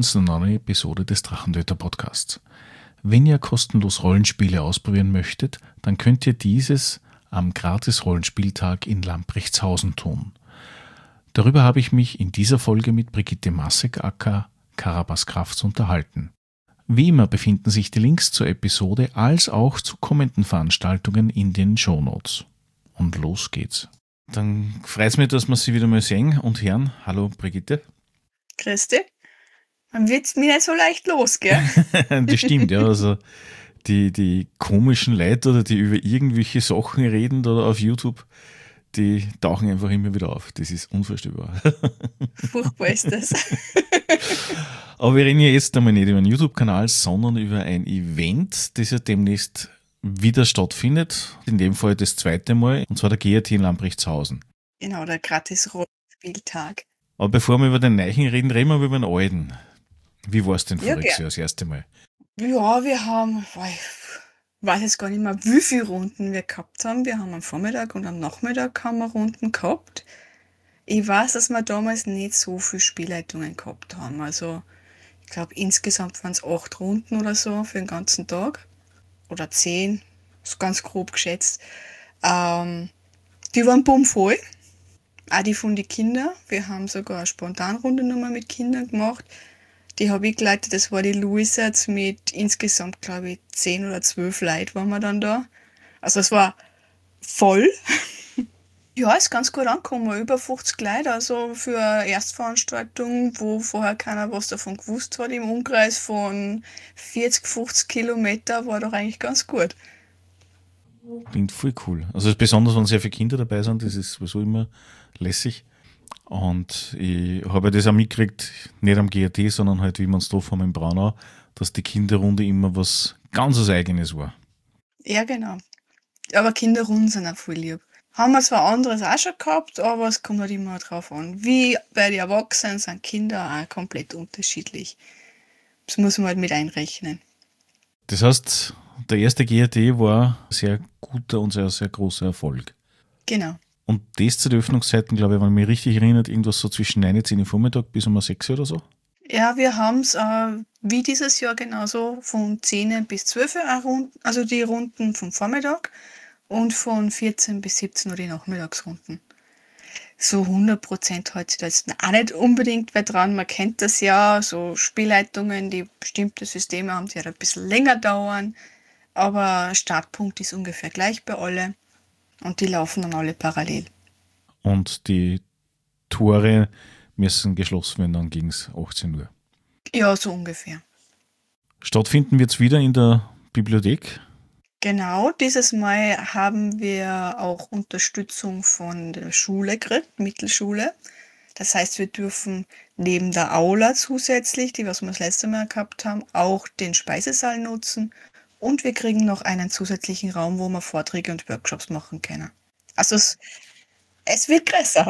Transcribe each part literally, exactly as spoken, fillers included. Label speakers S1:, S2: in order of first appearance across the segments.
S1: willkommen zu einer neuen Episode des Drachentöter Podcasts. Wenn ihr kostenlos Rollenspiele ausprobieren möchtet, dann könnt ihr dieses am Gratis-Rollenspieltag in Lamprechtshausen tun. Darüber habe ich mich in dieser Folge mit Brigitte Massek aka Karabas Krafts unterhalten. Wie immer befinden sich die Links zur Episode als auch zu kommenden Veranstaltungen in den Shownotes. Und los geht's. Dann freut es mich, dass wir Sie wieder mal sehen und hören. Hallo Brigitte.
S2: Grüß dich. Man wird mir nicht so leicht los, gell?
S1: Das stimmt, ja. Also die, die komischen Leute oder die über irgendwelche Sachen reden oder auf YouTube, die tauchen einfach immer wieder auf. Das ist unvorstellbar.
S2: Furchtbar ist das.
S1: Aber wir reden ja jetzt einmal nicht über einen YouTube-Kanal, sondern über ein Event, das ja demnächst wieder stattfindet. In dem Fall das zweite Mal, und zwar der G R T in Lamprechtshausen.
S2: Genau, der Gratis-Rollenspieltag.
S1: Aber bevor wir über den neuen reden, reden wir über den alten. Wie war es denn
S2: Ja,
S1: voriges
S2: gern.
S1: Jahr das erste Mal?
S2: Ja, wir haben, boah, ich weiß jetzt gar nicht mehr, wie viele Runden wir gehabt haben. Wir haben am Vormittag und am Nachmittag haben wir Runden gehabt. Ich weiß, dass wir damals nicht so viele Spielleitungen gehabt haben. Also, ich glaube, insgesamt waren es acht Runden oder so für den ganzen Tag. Oder zehn, ist ganz grob geschätzt. Ähm, die waren bummvoll. Auch die von den Kindern. Wir haben sogar eine Spontanrunde nochmal mit Kindern gemacht. Die habe ich geleitet, das war die Luisa jetzt mit insgesamt, glaube ich, zehn oder zwölf Leuten waren wir dann da. Also es war voll. Ja, ist ganz gut angekommen, über fünfzig Leute, also für eine Erstveranstaltung, wo vorher keiner was davon gewusst hat, im Umkreis von vierzig, fünfzig Kilometer, war doch eigentlich ganz gut.
S1: Klingt voll cool. Also besonders, wenn sehr viele Kinder dabei sind, das ist sowieso immer lässig. Und ich habe das auch mitgekriegt, nicht am G R T, sondern halt, wie man es getroffen haben in Braunau, dass die Kinderrunde immer was ganz was Eigenes war.
S2: Ja, genau. Aber Kinderrunden sind auch voll lieb. Haben wir zwar anderes auch schon gehabt, aber es kommt halt immer drauf an. Wie bei den Erwachsenen sind Kinder auch komplett unterschiedlich. Das muss man halt mit einrechnen.
S1: Das heißt, der erste G R T war ein sehr guter und sehr, sehr großer Erfolg.
S2: Genau.
S1: Und das zu den Öffnungszeiten, glaube ich, wenn ich mich richtig erinnert, irgendwas so zwischen neun und zehn Uhr Vormittag bis um sechs Uhr oder so.
S2: Ja, wir haben es äh, wie dieses Jahr genauso von zehn bis zwölf Uhr, auch Runden, also die Runden vom Vormittag und von vierzehn bis siebzehn Uhr die Nachmittagsrunden. So hundert Prozent hält sich da jetzt auch nicht unbedingt weit dran. Man kennt das ja, so Spielleitungen, die bestimmte Systeme haben, die halt ein bisschen länger dauern. Aber Startpunkt ist ungefähr gleich bei alle und die laufen dann alle parallel.
S1: Und die Tore müssen geschlossen werden dann gegen achtzehn Uhr.
S2: Ja, so ungefähr.
S1: Stattfinden wird es wieder in der Bibliothek.
S2: Genau, dieses Mal haben wir auch Unterstützung von der Schule gekriegt, Mittelschule. Das heißt, wir dürfen neben der Aula zusätzlich, die was wir das letzte Mal gehabt haben, auch den Speisesaal nutzen. Und wir kriegen noch einen zusätzlichen Raum, wo wir Vorträge und Workshops machen können. Also es, es wird größer.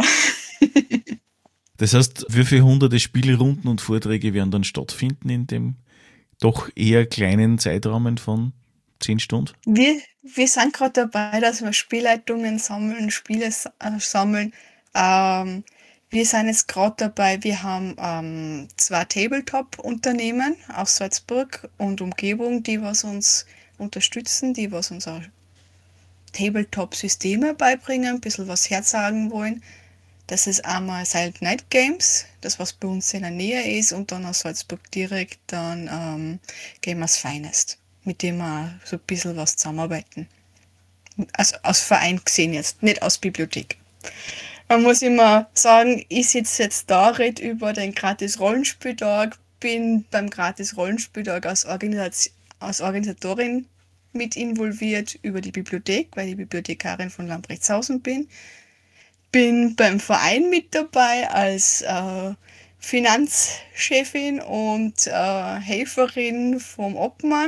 S1: Das heißt, wie viele hunderte Spielrunden und Vorträge werden dann stattfinden in dem doch eher kleinen Zeitrahmen von zehn Stunden?
S2: Wir, wir sind gerade dabei, dass wir Spielleitungen sammeln, Spiele äh, sammeln. Ähm, wir sind jetzt gerade dabei, wir haben ähm, zwei Tabletop-Unternehmen aus Salzburg und Umgebung, die was uns unterstützen, die was uns auch Tabletop-Systeme beibringen, ein bisschen was herzagen wollen. Das ist einmal Silent Night Games, das was bei uns in der Nähe ist, und dann aus Salzburg direkt dann ähm, Gamers Finest, mit dem wir so ein bisschen was zusammenarbeiten. Also aus Verein gesehen jetzt, nicht aus Bibliothek. Man muss immer sagen, ich sitze jetzt da, rede über den Gratis-Rollenspieltag, bin beim Gratis-Rollenspieltag als, Organis- als Organisatorin mit involviert über die Bibliothek, weil ich Bibliothekarin von Lamprechtshausen bin. Bin beim Verein mit dabei als äh, Finanzchefin und äh, Helferin vom Obmann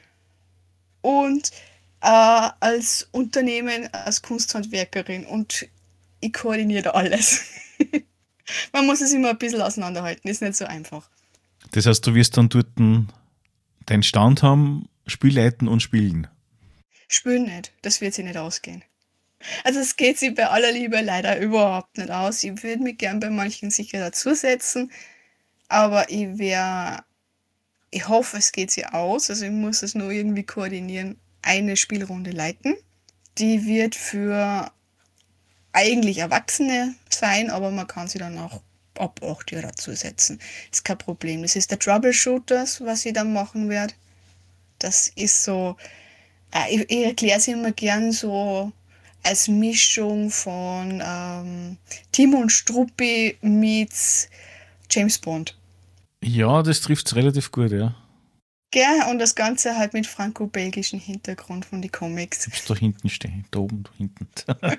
S2: und äh, als Unternehmen als Kunsthandwerkerin, und ich koordiniere da alles. Man muss es immer ein bisschen auseinanderhalten, ist nicht so einfach.
S1: Das heißt, du wirst dann dort deinen Stand haben, Spiel leiten und spielen.
S2: Spielen nicht, das wird sich nicht ausgehen. Also es geht sich bei aller Liebe leider überhaupt nicht aus. Ich würde mich gern bei manchen sicher dazusetzen, Aber ich wär, ich hoffe, es geht sich aus. Also ich muss es nur irgendwie koordinieren. Eine Spielrunde leiten. Die wird für eigentlich Erwachsene sein, aber man kann sie dann auch ab acht Jahre dazusetzen. Ist kein Problem. Das ist der Troubleshooters, was ich dann machen werde. Das ist so, äh, ich, ich erkläre es immer gern so als Mischung von ähm, Timo und Struppi meets James Bond.
S1: Ja, das trifft es relativ gut, ja.
S2: Gell? Und das Ganze halt mit franco-belgischen Hintergrund von den Comics.
S1: Ich hab's da hinten stehen, da oben, da hinten.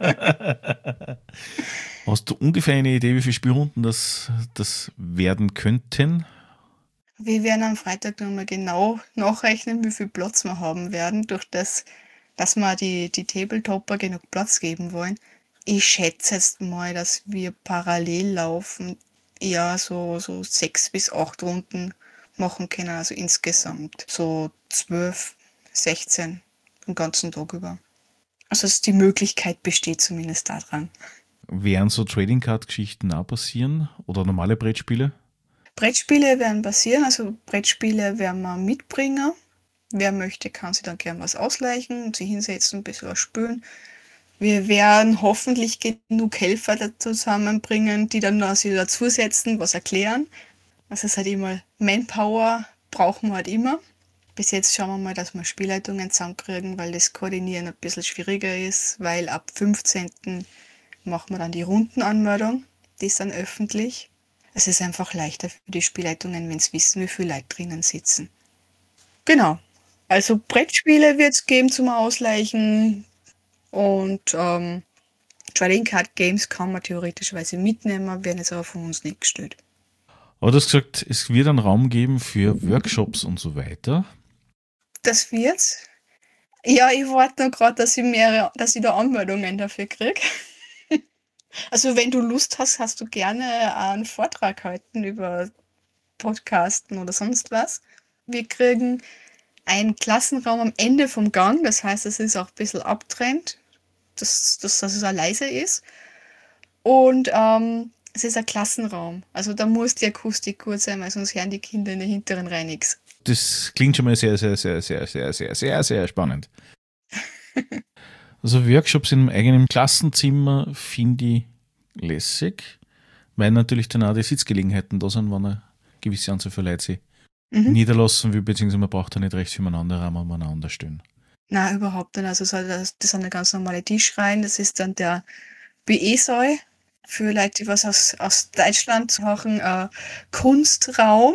S1: Hast du ungefähr eine Idee, wie viele Spielrunden das, das werden könnten?
S2: Wir werden am Freitag nochmal genau nachrechnen, wie viel Platz wir haben werden, durch das, dass wir die, die Tabletopper genug Platz geben wollen. Ich schätze jetzt mal, dass wir parallel laufen, ja, so, so sechs bis acht Runden machen können, also insgesamt so zwölf, sechzehn den ganzen Tag über. Also die Möglichkeit besteht zumindest daran.
S1: Werden so Trading Card Geschichten auch passieren oder normale Brettspiele?
S2: Brettspiele werden passieren, also Brettspiele werden wir mitbringen. Wer möchte, kann sich dann gern was ausleihen und sich hinsetzen, ein bisschen was spülen. Wir werden hoffentlich genug Helfer da zusammenbringen, die dann noch sich dazusetzen, was erklären. Also es ist halt immer Manpower, brauchen wir halt immer. Bis jetzt schauen wir mal, dass wir Spielleitungen zusammenkriegen, weil das Koordinieren ein bisschen schwieriger ist, weil ab fünfzehnten machen wir dann die Rundenanmeldung. Die ist dann öffentlich. Es ist einfach leichter für die Spielleitungen, wenn sie wissen, wie viele Leute drinnen sitzen. Genau. Also Brettspiele wird es geben zum Ausleichen und ähm, Trading Card Games kann man theoretischweise mitnehmen, werden jetzt aber von uns nicht gestellt.
S1: Aber du hast gesagt, es wird einen Raum geben für Workshops und so weiter.
S2: Das wird's. Ja, ich warte noch gerade, dass ich mehrere, dass ich da Anmeldungen dafür kriege. Also wenn du Lust hast, hast du gerne einen Vortrag halten über Podcasten oder sonst was. Wir kriegen einen Klassenraum am Ende vom Gang, das heißt, es ist auch ein bisschen abtrennt, dass, dass, dass es auch leise ist. Und ähm, es ist ein Klassenraum. Also da muss die Akustik gut sein, weil sonst hören die Kinder in der hinteren Reihe nichts.
S1: Das klingt schon mal sehr, sehr, sehr, sehr, sehr, sehr, sehr, sehr spannend. Also Workshops im eigenen Klassenzimmer finde ich lässig, weil natürlich dann auch die Sitzgelegenheiten da sind, wenn eine gewisse Anzahl von Leuten sich
S2: Mhm.
S1: niederlassen will, beziehungsweise man braucht da nicht rechts übereinander Raum umeinander stehen.
S2: Nein, überhaupt nicht. Also so- das, das sind ja ganz normale Tischreihen. Das ist dann der B E-Saal für Leute, die was aus, aus Deutschland machen. Äh, Kunstraum.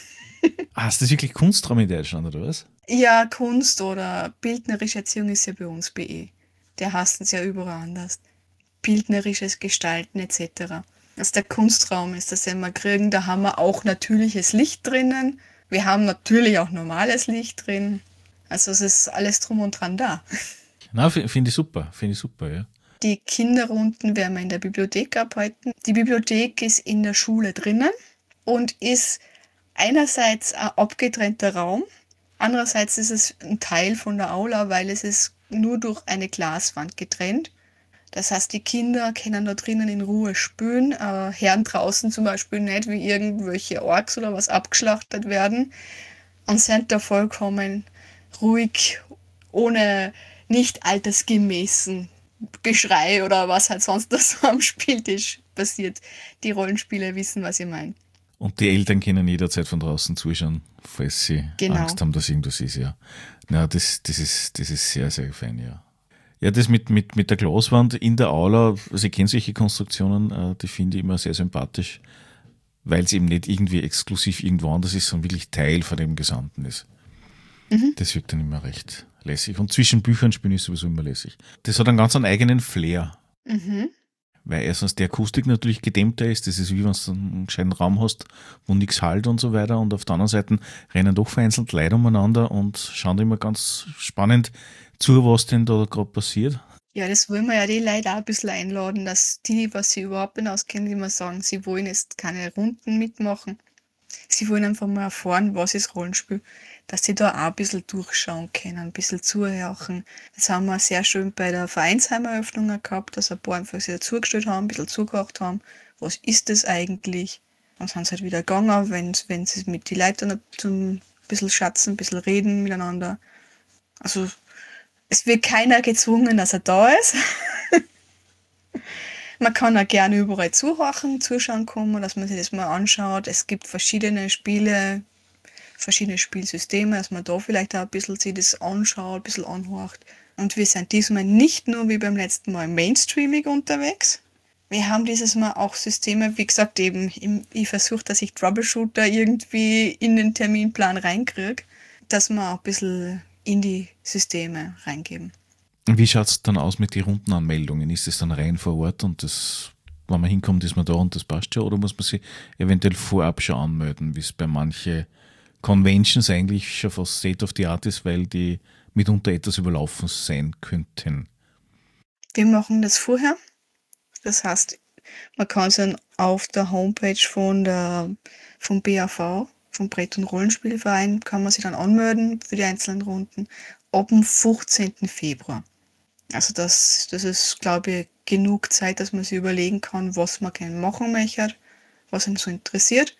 S1: Ah, ist das wirklich Kunstraum in Deutschland, oder was?
S2: Ja, Kunst oder bildnerische Erziehung ist ja bei uns B E. Der heißt es ja überall anders. Bildnerisches Gestalten et cetera. Also der Kunstraum ist das, den wir kriegen. Da haben wir auch natürliches Licht drinnen. Wir haben natürlich auch normales Licht drin. Also es ist alles drum und dran da.
S1: Na, f- finde ich super, finde ich super, ja.
S2: Die Kinderrunden werden wir in der Bibliothek abhalten. Die Bibliothek ist in der Schule drinnen und ist einerseits ein abgetrennter Raum, andererseits ist es ein Teil von der Aula, weil es ist nur durch eine Glaswand getrennt. Das heißt, die Kinder können da drinnen in Ruhe spielen, äh, hören draußen zum Beispiel nicht, wie irgendwelche Orks oder was abgeschlachtet werden und sind da vollkommen ruhig, ohne nicht altersgemäßen Geschrei oder was halt sonst da so am Spieltisch passiert. Die Rollenspieler wissen, was ich meine.
S1: Und die Eltern können jederzeit von draußen zuschauen, falls sie
S2: Genau.
S1: Angst haben, dass irgendwas ist, ja. Na, das, das, ist, das ist sehr, sehr fein, ja. Ja, das mit, mit, mit der Glaswand in der Aula, also ich kenne solche Konstruktionen, äh, die finde ich immer sehr sympathisch, weil es eben nicht irgendwie exklusiv irgendwo anders ist, sondern wirklich Teil von dem Gesamten ist.
S2: Mhm.
S1: Das wirkt dann immer recht lässig. Und zwischen Büchern spielen ist sowieso immer lässig. Das hat einen ganz einen eigenen Flair.
S2: Mhm.
S1: Weil erstens die Akustik natürlich gedämmter ist, das ist wie wenn du einen gescheiten Raum hast, wo nichts halt und so weiter. Und auf der anderen Seite rennen doch vereinzelt Leute umeinander und schauen immer ganz spannend zu, was denn da gerade passiert.
S2: Ja, das wollen wir ja die Leute auch ein bisschen einladen, dass die, was sie überhaupt nicht auskennen, die mal sagen, sie wollen jetzt keine Runden mitmachen. Sie wollen einfach mal erfahren, was ist Rollenspiel, dass sie da auch ein bisschen durchschauen können, ein bisschen zuhören. Das haben wir sehr schön bei der Vereinsheimeröffnung gehabt, dass ein paar einfach sich dazugestellt haben, ein bisschen zugehört haben, was ist das eigentlich? Dann sind sie halt wieder gegangen, wenn, wenn sie mit den Leuten zum bisschen schatzen, ein bisschen reden miteinander. Also es wird keiner gezwungen, dass er da ist. Man kann auch gerne überall zuhören, zuschauen kommen, dass man sich das mal anschaut. Es gibt verschiedene Spiele, verschiedene Spielsysteme, dass man da vielleicht auch ein bisschen sich das anschaut, ein bisschen anhört. Und wir sind diesmal nicht nur wie beim letzten Mal mainstreamig unterwegs. Wir haben dieses Mal auch Systeme, wie gesagt, eben, ich versuche, dass ich Troubleshooter irgendwie in den Terminplan reinkriege, dass wir auch ein bisschen in die Systeme reingeben.
S1: Wie schaut es dann aus mit den Rundenanmeldungen? Ist es dann rein vor Ort und das, wenn man hinkommt, ist man da und das passt schon? Oder muss man sich eventuell vorab schon anmelden, wie es bei manchen Conventions eigentlich schon fast State of the Art ist, weil die mitunter etwas überlaufen sein könnten?
S2: Wir machen das vorher. Das heißt, man kann sich dann auf der Homepage von der, vom B A V, vom Brett- und Rollenspielverein, kann man sich dann anmelden für die einzelnen Runden ab dem fünfzehnten Februar. Also das, das ist, glaube ich, genug Zeit, dass man sich überlegen kann, was man gerne machen möchte, was einem so interessiert.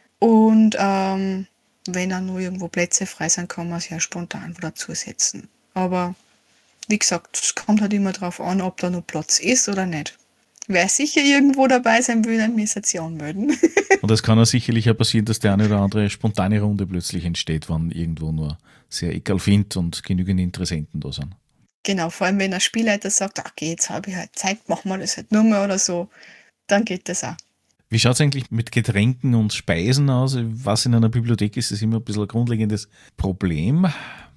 S2: Und ähm, wenn dann nur irgendwo Plätze frei sind, kann man sich ja spontan wieder zusetzen. Aber wie gesagt, es kommt halt immer darauf an, ob da noch Platz ist oder nicht. Wer sicher irgendwo dabei sein will, dann müsste sich anmelden.
S1: Und es kann auch sicherlich auch passieren, dass der eine oder andere spontane Runde plötzlich entsteht, wenn irgendwo nur sehr egal findet und genügend Interessenten da sind.
S2: Genau, vor allem wenn der Spielleiter sagt, okay, jetzt habe ich halt Zeit, machen wir das halt nur mehr oder so, dann geht das auch.
S1: Wie schaut es eigentlich mit Getränken und Speisen aus? Was in einer Bibliothek ist, ist immer ein bisschen ein grundlegendes Problem.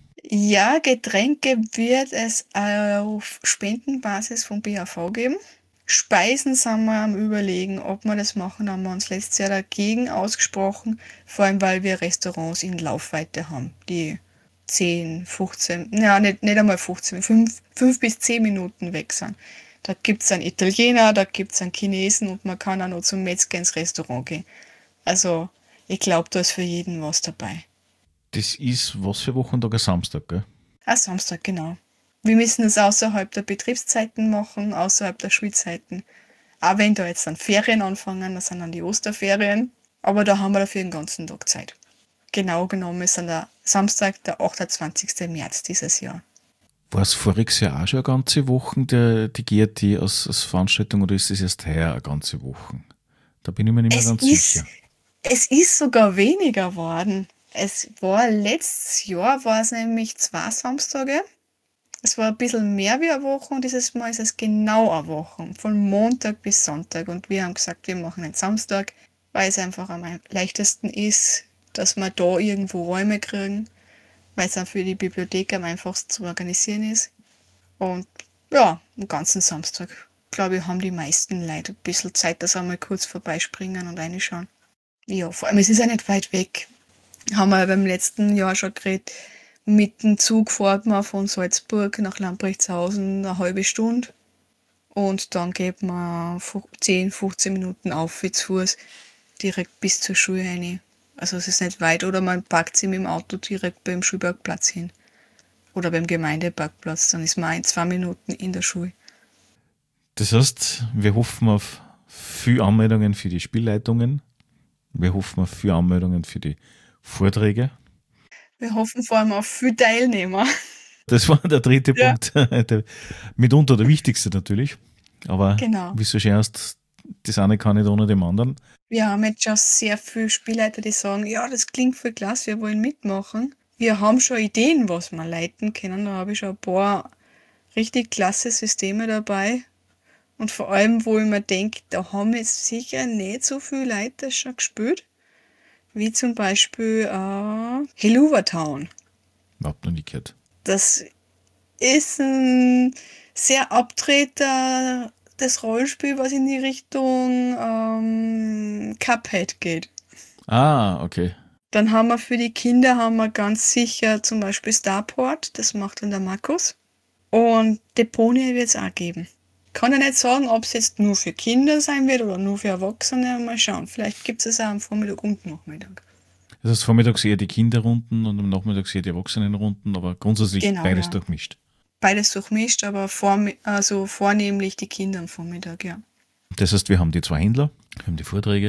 S2: Ja, Getränke wird es auf Spendenbasis vom B A V geben. Speisen sind wir am Überlegen, ob wir das machen, haben wir uns letztes Jahr dagegen ausgesprochen, vor allem weil wir Restaurants in Laufweite haben, die zehn, fünfzehn, ja nicht, nicht einmal fünfzehn, fünf bis zehn Minuten weg sind. Da gibt es einen Italiener, da gibt es einen Chinesen und man kann auch noch zum Metzger ins Restaurant gehen. Also ich glaube, da ist für jeden was dabei.
S1: Das ist was für Wochentag? Ein Samstag, gell?
S2: Ah, Samstag, genau. Wir müssen es außerhalb der Betriebszeiten machen, außerhalb der Schulzeiten. Auch wenn da jetzt dann Ferien anfangen, das sind dann die Osterferien. Aber da haben wir dafür den ganzen Tag Zeit. Genau genommen ist dann der Samstag, der achtundzwanzigsten März dieses Jahr.
S1: War es voriges Jahr auch schon eine ganze Woche, die, die G R T als, als Veranstaltung, oder ist es erst heuer eine ganze Woche? Da bin ich mir nicht mehr
S2: Es
S1: ganz
S2: ist,
S1: sicher.
S2: es ist sogar weniger geworden. Es war letztes Jahr, war es nämlich zwei Samstage. Es war ein bisschen mehr wie eine Woche und dieses Mal ist es genau eine Woche, von Montag bis Sonntag. Und wir haben gesagt, wir machen einen Samstag, weil es einfach am leichtesten ist, dass wir da irgendwo Räume kriegen, weil es dann für die Bibliothek am einfachsten zu organisieren ist. Und ja, den ganzen Samstag, glaube ich, haben die meisten Leute ein bisschen Zeit, dass sie einmal kurz vorbeispringen und reinschauen. Ja, vor allem, es ist ja nicht weit weg. Haben wir ja beim letzten Jahr schon geredet. Mit dem Zug fährt man von Salzburg nach Lamprechtshausen eine halbe Stunde. Und dann geht man zehn, fünfzehn Minuten auf zu Fuß direkt bis zur Schule rein. Also es ist nicht weit. Oder man parkt sich mit dem Auto direkt beim Schulparkplatz hin. Oder beim Gemeindeparkplatz. Dann ist man in zwei Minuten in der Schule.
S1: Das heißt, wir hoffen auf viele Anmeldungen für die Spielleitungen. Wir hoffen auf viele Anmeldungen für die Vorträge.
S2: Wir hoffen vor allem auf viele Teilnehmer.
S1: Das war der dritte
S2: Ja.
S1: Punkt. Der, mitunter der wichtigste natürlich. Aber
S2: Genau.
S1: wie so schön hast, das eine kann nicht ohne dem anderen.
S2: Wir haben jetzt schon sehr viele Spielleiter, die sagen, ja, das klingt voll klasse, wir wollen mitmachen. Wir haben schon Ideen, was wir leiten können. Da habe ich schon ein paar richtig klasse Systeme dabei. Und vor allem, wo ich mir denke, da haben jetzt sicher nicht so viele Leute das schon gespielt. Wie zum Beispiel äh, Helluva Town.
S1: Überhaupt noch nie gehört.
S2: Das ist ein sehr abtreter das Rollenspiel, was in die Richtung ähm, Cuphead geht.
S1: Ah, okay.
S2: Dann haben wir für die Kinder haben wir ganz sicher zum Beispiel Starport, das macht dann der Markus. Und Deponia wird es auch geben. Kann ich nicht sagen, ob es jetzt nur für Kinder sein wird oder nur für Erwachsene. Mal schauen. Vielleicht gibt es es auch am Vormittag und Nachmittag.
S1: Das heißt, vormittags eher die Kinderrunden und am Nachmittag eher die Erwachsenenrunden, aber grundsätzlich
S2: Genau,
S1: beides
S2: ja.
S1: durchmischt.
S2: Beides durchmischt, aber vorm- also vornehmlich die Kinder am Vormittag, ja.
S1: Das heißt, wir haben die zwei Händler, wir haben die Vorträge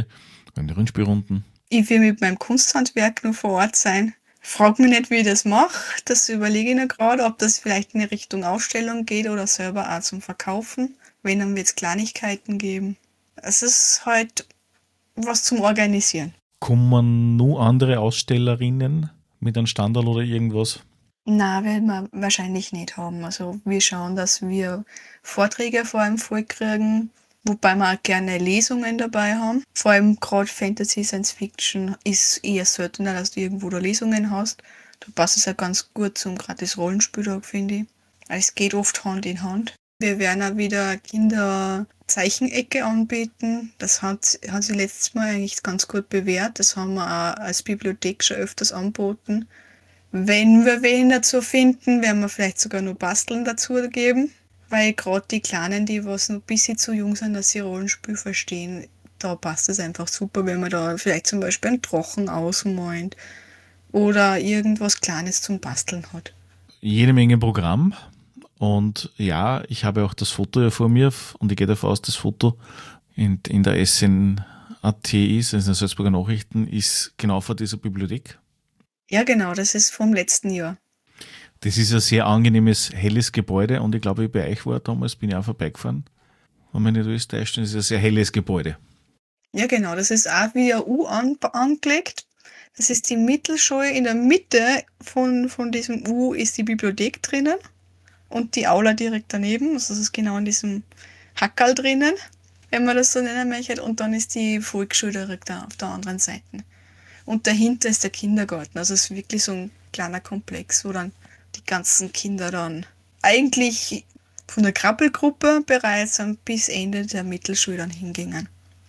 S1: In die Rundspielrunden.
S2: Ich will mit meinem Kunsthandwerk noch vor Ort sein. Frag mich nicht, wie ich das mache. Das überlege ich noch gerade, ob das vielleicht in Richtung Ausstellung geht oder selber auch zum Verkaufen. Wenn, dann wird es Kleinigkeiten geben. Es ist halt was zum Organisieren.
S1: Kommen nur andere Ausstellerinnen mit einem Standard oder irgendwas?
S2: Na, werden wir wahrscheinlich nicht haben. Also wir schauen, dass wir Vorträge vor allem voll kriegen, wobei wir auch gerne Lesungen dabei haben. Vor allem gerade Fantasy, Science Fiction ist eher seltener, dass du irgendwo da Lesungen hast. Da passt es ja ganz gut zum gratis Rollenspieltag, finde ich. Es geht oft Hand in Hand. Wir werden auch wieder Kinderzeichenecke anbieten. Das hat, hat sich letztes Mal eigentlich ganz gut bewährt. Das haben wir auch als Bibliothek schon öfters angeboten. Wenn wir wen dazu finden, werden wir vielleicht sogar noch Basteln dazu geben. Weil gerade die Kleinen, die was noch ein bisschen zu jung sind, dass sie Rollenspiel verstehen, da passt es einfach super, wenn man da vielleicht zum Beispiel einen Drachen ausmalt oder irgendwas Kleines zum Basteln hat.
S1: Jede Menge Programm. Und ja, ich habe auch das Foto ja vor mir und ich gehe davon aus, das Foto in, in der S N A T ist, also in den Salzburger Nachrichten, ist genau vor dieser Bibliothek.
S2: Ja, genau, das ist vom letzten Jahr.
S1: Das ist ein sehr angenehmes, helles Gebäude und ich glaube, ich bei euch war damals, bin ich auch vorbeigefahren. Wenn man nicht alles täuscht, das ist ein sehr helles Gebäude.
S2: Ja, genau, das ist auch wie ein U an, angelegt. Das ist die Mittelschule. In der Mitte von, von diesem U ist die Bibliothek drinnen und die Aula direkt daneben. Also das ist genau in diesem Hackerl drinnen, wenn man das so nennen möchte. Und dann ist die Volksschule direkt auf der anderen Seite. Und dahinter ist der Kindergarten. Also es ist wirklich so ein kleiner Komplex, wo dann die ganzen Kinder dann eigentlich von der Krabbelgruppe bereits bis Ende der Mittelschule dann hingingen.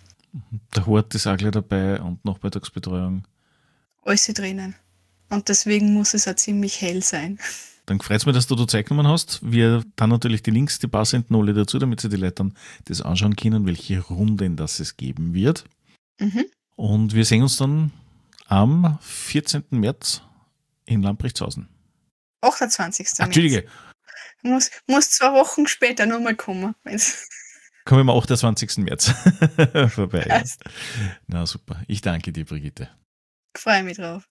S1: Der Hort ist auch gleich dabei und Nachmittagsbetreuung.
S2: Alles drinnen. Und deswegen muss es auch ziemlich hell sein.
S1: Dann freut es mich, dass du da Zeit genommen hast. Wir dann natürlich die Links, die passenden alle dazu, damit sie die Leute dann das anschauen können, welche Runden das es geben wird.
S2: Mhm.
S1: Und wir sehen uns dann am vierzehnten März in Lamprechtshausen.
S2: achtundzwanzigsten
S1: Ach, Entschuldige.
S2: Muss, muss zwei Wochen später nochmal kommen. Wenn's
S1: Kommen wir am achtundzwanzigsten März vorbei. Ja.
S2: passt.
S1: Na super. Ich danke dir, Brigitte.
S2: Ich freue mich drauf.